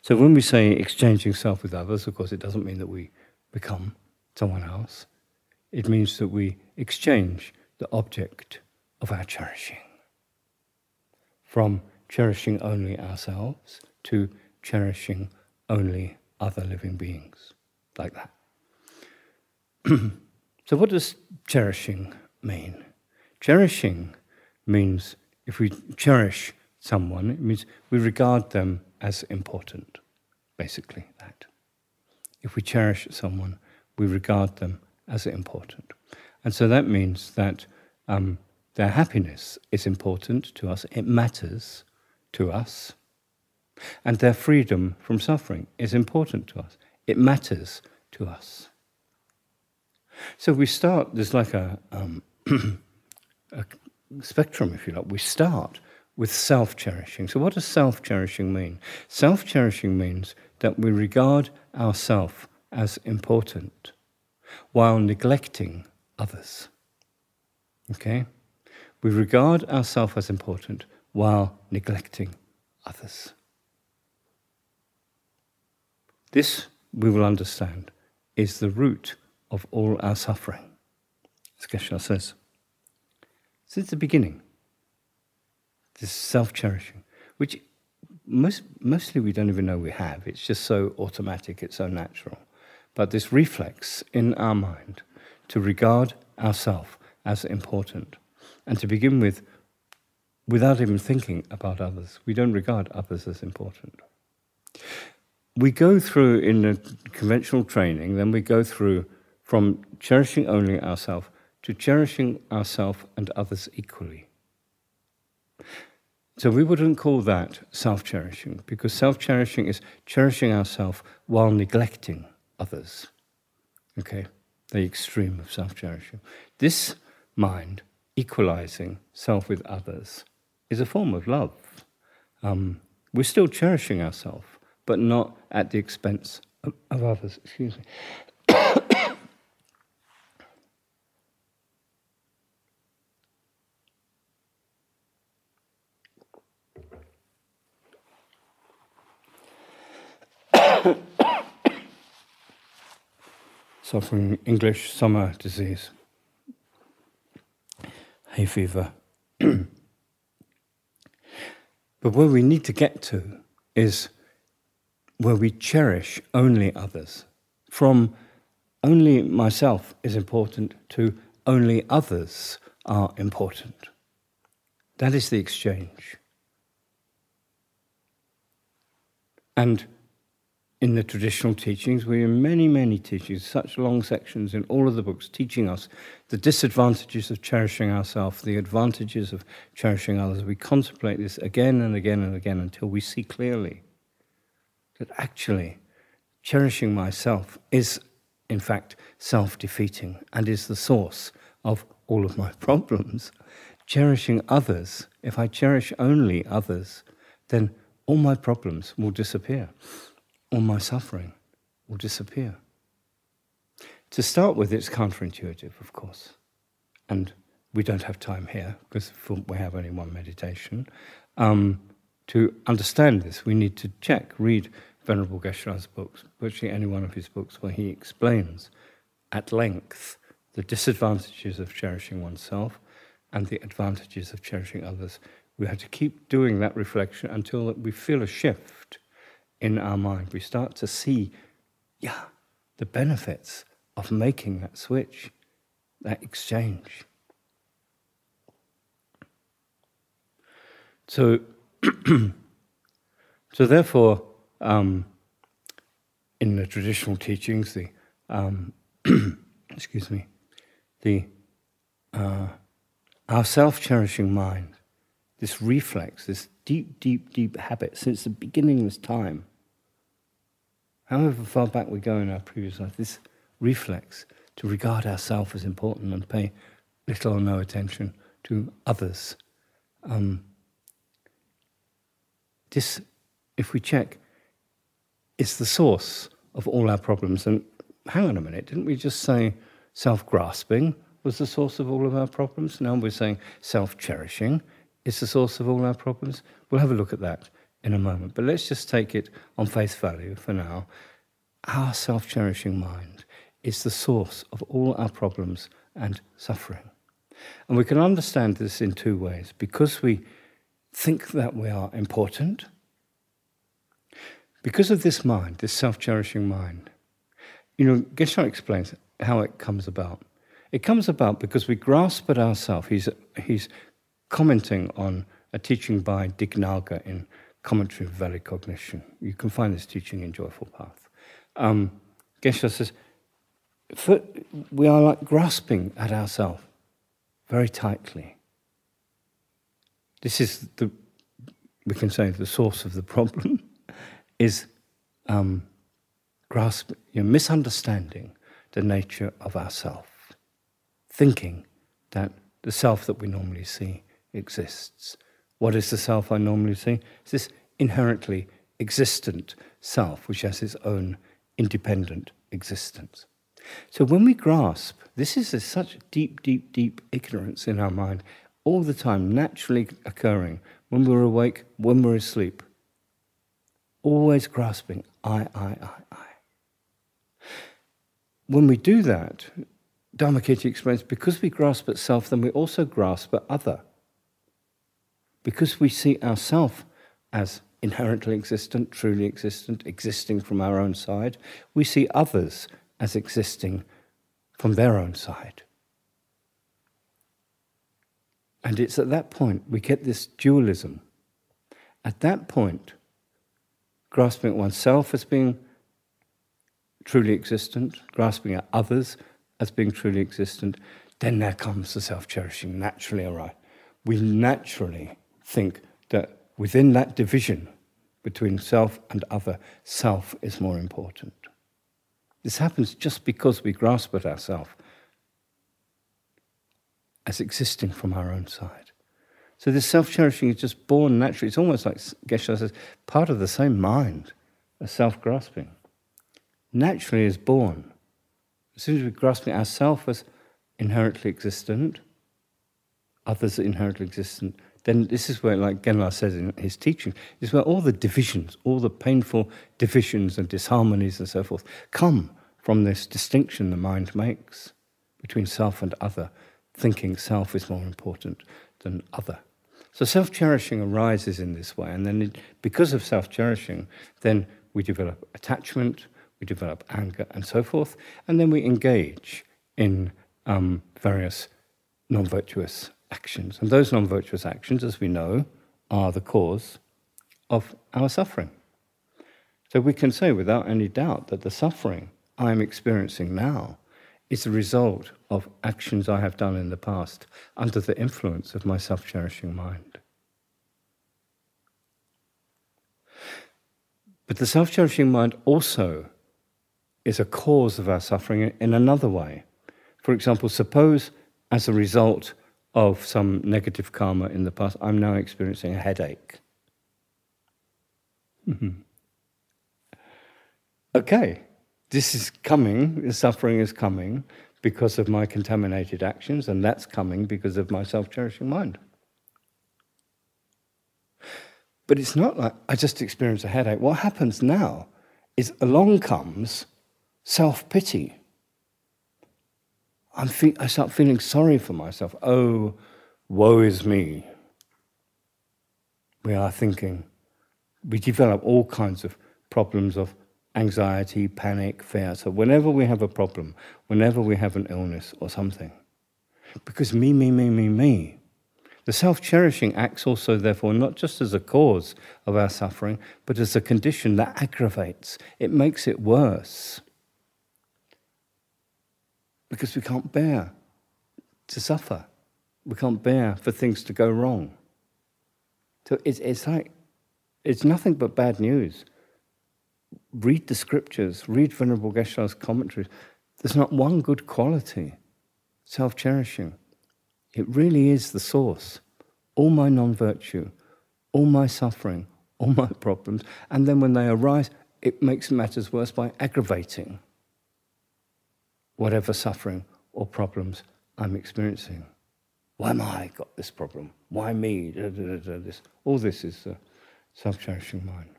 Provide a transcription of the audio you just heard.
So when we say exchanging self with others, of course, it doesn't mean that we become someone else. It means that we exchange the object of our cherishing. From cherishing only ourselves to cherishing only other living beings, like that. So what does cherishing mean? Cherishing means if we cherish someone, it means we regard them as important, basically that. If we cherish someone, we regard them as important. And so that means that their happiness is important to us, it matters to us, and their freedom from suffering is important to us, it matters to us. So we start, there's like a spectrum, if you like. We start with self-cherishing. So what does self-cherishing mean? Self-cherishing means that we regard ourselves as important while neglecting others. Okay? We regard ourselves as important while neglecting others. This, we will understand, is the root of all our suffering, as Geshe-la says. Since the beginning, this self-cherishing, which mostly we don't even know we have. It's just so automatic, it's so natural. But this reflex in our mind to regard ourselves as important, and to begin with, without even thinking about others, we don't regard others as important. We go through, in the conventional training, then we go through from cherishing only ourselves to cherishing ourselves and others equally. So we wouldn't call that self-cherishing, because self-cherishing is cherishing ourselves while neglecting others. Okay, the extreme of self-cherishing. This mind, equalizing self with others, is a form of love. We're still cherishing ourselves, but not at the expense of others. Excuse me. Suffering English summer disease, hay fever. But where we need to get to is where we cherish only others. From only myself is important to only others are important. That is the exchange. And in the traditional teachings, we have many, many teachings, such long sections in all of the books teaching us the disadvantages of cherishing ourselves, the advantages of cherishing others. We contemplate this again and again and again until we see clearly that actually cherishing myself is, in fact, self-defeating and is the source of all of my problems. Cherishing others, if I cherish only others, then all my problems will disappear. All my suffering will disappear. To start with, it's counterintuitive, of course. And we don't have time here, because we have only one meditation. To understand this, we need to read Venerable Geshe-la's books, virtually any one of his books, where he explains at length the disadvantages of cherishing oneself and the advantages of cherishing others. We have to keep doing that reflection until we feel a shift in our mind. We start to see, the benefits of making that switch, that exchange. So therefore, in the traditional teachings, our self-cherishing mind, this reflex, this deep, deep, deep habit since the beginning of time, however far back we go in our previous life, this reflex to regard ourselves as important and pay little or no attention to others. This, if we check, is the source of all our problems. And hang on a minute, didn't we just say self-grasping was the source of all of our problems? Now we're saying self-cherishing is the source of all our problems. We'll have a look at that in a moment. But let's just take it on face value for now. Our self-cherishing mind is the source of all our problems and suffering. And we can understand this in two ways. Because we think that we are important, because of this mind, this self-cherishing mind, Geshe explains how it comes about. It comes about because we grasp at ourself. He's commenting on a teaching by Dignaga in Commentary of Valid Cognition. You can find this teaching in Joyful Path. Geshe says, we are like grasping at ourselves very tightly. This is we can say the source of the problem is misunderstanding the nature of ourself, thinking that the self that we normally see exists. What is the self I normally see? It's this inherently existent self, which has its own independent existence. So when we grasp, this is such deep, deep, deep ignorance in our mind, all the time, naturally occurring, when we're awake, when we're asleep, always grasping, I. When we do that, Dharmakirti explains, because we grasp at self, then we also grasp at other. Because we see ourself as inherently existent, truly existent, existing from our own side, we see others as existing from their own side. And it's at that point we get this dualism. At that point, grasping at oneself as being truly existent, grasping at others as being truly existent, then there comes the self-cherishing naturally arise. We naturally think that within that division between self and other, self is more important. This happens just because we grasp at ourselves as existing from our own side. So this self-cherishing is just born naturally. It's almost like Geshe says, part of the same mind as self-grasping. Naturally is born. As soon as we're grasping ourselves as inherently existent, others are inherently existent, then this is where, like Genla says in his teaching, is where all the divisions, all the painful divisions and disharmonies and so forth come from this distinction the mind makes between self and other, thinking self is more important than other. So self-cherishing arises in this way, and then because of self-cherishing, then we develop attachment, we develop anger and so forth, and then we engage in various non-virtuous actions. And those non-virtuous actions, as we know, are the cause of our suffering. So we can say without any doubt that the suffering I am experiencing now is the result of actions I have done in the past under the influence of my self-cherishing mind. But the self-cherishing mind also is a cause of our suffering in another way. For example, suppose as a result of some negative karma in the past, I'm now experiencing a headache. Okay, this is coming, the suffering is coming because of my contaminated actions, and that's coming because of my self-cherishing mind. But it's not like I just experienced a headache. What happens now is along comes self-pity. I start feeling sorry for myself. Oh, woe is me. We are thinking. We develop all kinds of problems of anxiety, panic, fear. So whenever we have a problem, whenever we have an illness or something, because me, the self-cherishing acts also, therefore, not just as a cause of our suffering, but as a condition that aggravates. It makes it worse. Because we can't bear to suffer. We can't bear for things to go wrong. So it's nothing but bad news. Read the scriptures, read Venerable Geshe's commentaries. There's not one good quality, self-cherishing. It really is the source. All my non-virtue, all my suffering, all my problems, and then when they arise, it makes matters worse by aggravating whatever suffering or problems I'm experiencing. Why am I got this problem? Why me? All this is self-cherishing mind.